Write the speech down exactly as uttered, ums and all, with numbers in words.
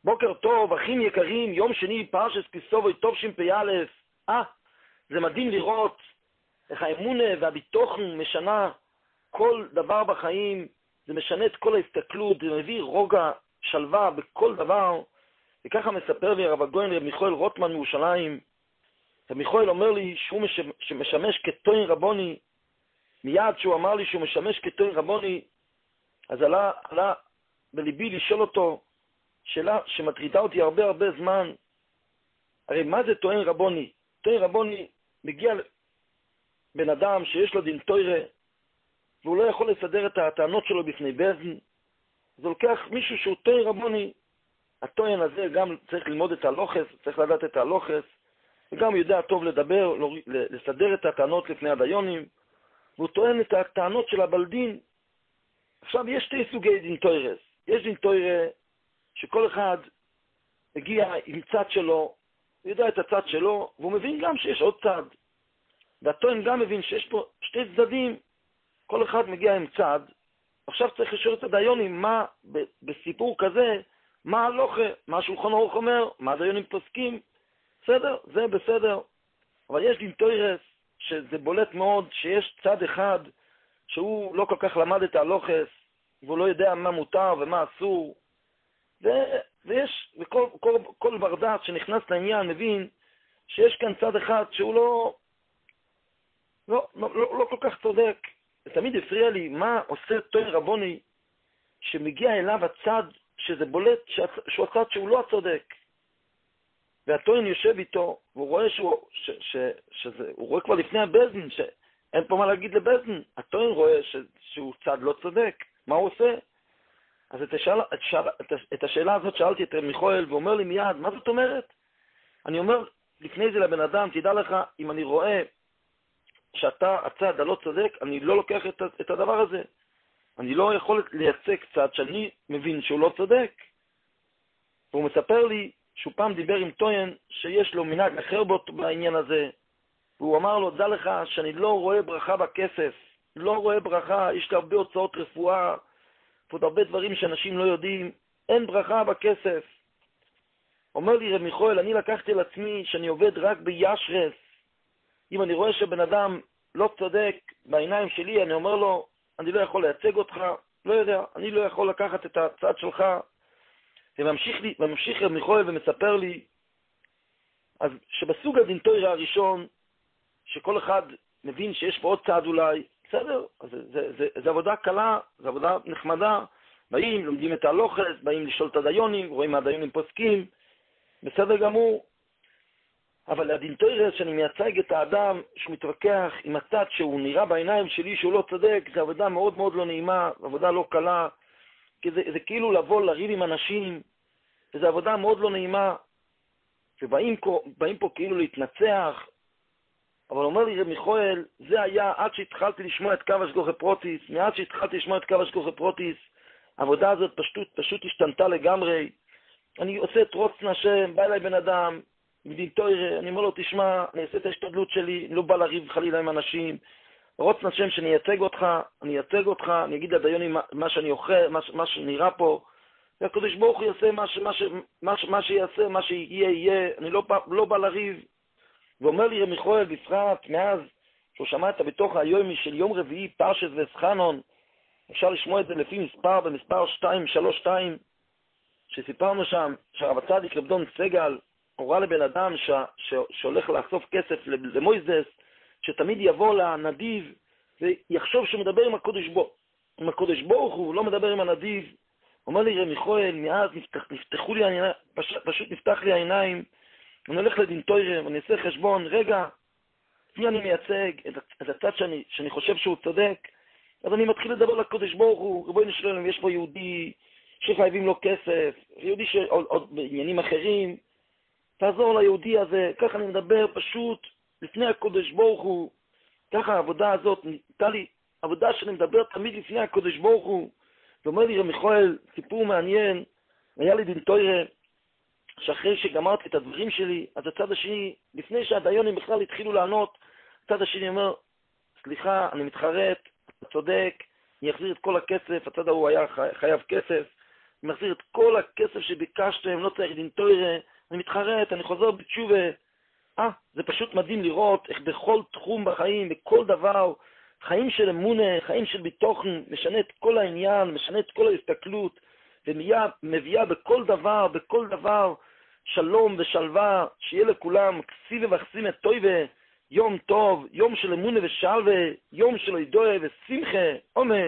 בוקר טוב, אחים יקרים, יום שני, פרשת כסובי, טוב שמפי א', אה, זה מדהים לראות איך האמונה והביטוחן משנה כל דבר בחיים, זה משנה את כל ההסתכלות, זה מביא רוגע, שלווה בכל דבר, וככה מספר לי הרב הגויין רב מיכאל רוטמן מירושלים. רב מיכאל אומר לי שהוא משמש כטוען רבוני, מיד שהוא אמר לי שהוא משמש כטוען רבוני, אז עלה, עלה בליבי לשאול אותו, שאלה שמטרידה אותי הרבה הרבה זמן, הרי מה זה טוען רבוני? טוען רבוני מגיע בן אדם שיש לו דין תורה, והוא לא יכול לסדר את הטענות שלו בפני בזן, זה לוקח מישהו שהוא טוען רבוני, הטוען הזה גם צריך ללמוד את הלוחס, צריך לדעת את הלוחס, וגם יודע טוב לדבר, לסדר את הטענות לפני הדיונים, והוא טוען את הטענות של הבלדין. עכשיו יש שתי סוגי דין תורס, יש דין תורה שכל אחד מגיע עם צד שלו, הוא יודע את הצד שלו, והוא מבין גם שיש עוד צד. והטוען גם מבין שיש פה שתי צדדים, כל אחד מגיע עם צד. עכשיו צריך לשאול את הדיונים, מה בסיפור כזה, מה הלוכה, מה השולחן ערוך אומר, מה הדיונים פוסקים, בסדר? זה בסדר. אבל יש דין תורס שזה בולט מאוד, שיש צד אחד שהוא לא כל כך למד את הלוחס, והוא לא יודע מה מותר ומה אסור, ו- ויש, וכל כל, כל בר דעת שנכנס לעניין מבין שיש כאן צד אחד שהוא לא, לא, לא, לא, לא כל כך צודק. תמיד הפריע לי מה עושה טוען רבוני שמגיע אליו הצד שזה בולט שהוא הצד שהוא לא הצודק. והטוען יושב איתו והוא רואה שהוא, ש, ש, שזה, הוא רואה כבר לפני הבזן שאין פה מה להגיד לבזן. הטוען רואה ש, שהוא צד לא צודק. מה הוא עושה? אז את השאלה, את, שאל, את, את השאלה הזאת שאלתי את מיכאל, והוא אומר לי מיד, מה זאת אומרת? אני אומר לפני זה לבן אדם, תדע לך, אם אני רואה שאתה הצד הלא צודק, אני לא לוקח את, את הדבר הזה. אני לא יכול לייצג צד שאני מבין שהוא לא צודק. והוא מספר לי שהוא פעם דיבר עם טוען שיש לו מנהג אחר בעניין הזה, והוא אמר לו, דע לך שאני לא רואה ברכה בכסף, לא רואה ברכה, יש לי הרבה הוצאות רפואה, ועוד הרבה דברים שאנשים לא יודעים, אין ברכה בכסף. אומר לי רב מיכאל, אני לקחתי לעצמי שאני עובד רק בישרס. אם אני רואה שבן אדם לא צודק בעיניים שלי, אני אומר לו, אני לא יכול לייצג אותך, לא יודע, אני לא יכול לקחת את הצד שלך. וממשיך, לי, וממשיך רב מיכאל ומספר לי, אז שבסוג הדין תורה הראשון, שכל אחד מבין שיש פה עוד צד אולי, בסדר, אז זה, זה, זה, זה עבודה קלה, זה עבודה נחמדה, באים, לומדים את הלוחס, באים לשאול את הדיונים, רואים מה הדיונים פוסקים, בסדר גמור. אבל הדין תורה שאני מייצג את האדם שמתווכח עם הצד שהוא נראה בעיניים שלי שהוא לא צודק, זה עבודה מאוד מאוד לא נעימה, עבודה לא קלה, כי זה, זה כאילו לבוא לריב עם אנשים, וזו עבודה מאוד לא נעימה, ובאים פה, באים פה כאילו להתנצח. אבל אומר לי רב מיכאל, זה היה עד שהתחלתי לשמוע את קו השגוחי פרוטיס, מעד שהתחלתי לשמוע את קו השגוחי פרוטיס, העבודה הזאת פשוט, פשוט השתנתה לגמרי. אני עושה את רוצן השם, בא אליי בן אדם, מדין תורה, אני אומר לו, תשמע, אני אעשה את ההשתדלות שלי, אני לא בא לריב חלילה עם אנשים, רוצן השם שאני אייצג אותך, אני אייצג אותך, אני אגיד לדיוני מה, מה שאני אוכל, מה, מה שנראה פה, והקדוש ברוך הוא יעשה מה, מה, מה, מה שיעשה, מה שיהיה, יהיה, אני לא, לא בא לריב. ואומר לי רב מיכאל, בפרט מאז שהוא שמע את בתוך היומי של יום רביעי, פרשת וסחנון, אפשר לשמוע את זה לפי מספר, במספר שתיים שלוש שתיים, שסיפרנו שם, שהרב הצדיק רב דון סגל, הורה לבן אדם ש, ש, שהולך לאסוף כסף למויזס, שתמיד יבוא לנדיב, ויחשוב שמדבר עם הקודש בו. עם הקודש ברוך הוא לא מדבר עם הנדיב. אומר לי רב מיכאל, מאז נפתח, נפתחו לי העיניים, פש, פשוט נפתח לי העיניים, אני הולך לדין תורה, ואני אעשה חשבון, רגע, מי אני מייצג את, את הצד שאני, שאני חושב שהוא צודק, אז אני מתחיל לדבר לקודש ברוך הוא, רבונו של עולם, יש פה יהודי שחייבים לו כסף, יהודי שעוד עוד בעניינים אחרים, תעזור ליהודי הזה, ככה אני מדבר פשוט לפני הקודש ברוך הוא, ככה העבודה הזאת, נהייתה לי עבודה שאני מדבר תמיד לפני הקודש ברוך הוא, ואומר לי רב מיכאל, סיפור מעניין, היה לי דין תורה, שאחרי שגמרתי את הדברים שלי, אז הצד השני, לפני שהדיונים בכלל התחילו לענות, הצד השני אומר, סליחה, אני מתחרט, אתה צודק, אני אחזיר את כל הכסף, הצד ההוא היה חייב כסף, אני מחזיר את כל הכסף שביקשתם, לא צריך דין תורה, אני מתחרט, אני חוזר בתשובה. אה, זה פשוט מדהים לראות איך בכל תחום בחיים, בכל דבר, חיים של אמונה, חיים של ביטוחן, משנה את כל העניין, משנה את כל ההסתכלות, ומביאה בכל דבר, בכל דבר, שלום ושלווה, שיהיה לכולם כסיבה וחסימת טויבה, יום טוב, יום של אמונה ושלווה, יום של אידויה ושמחה, אמן.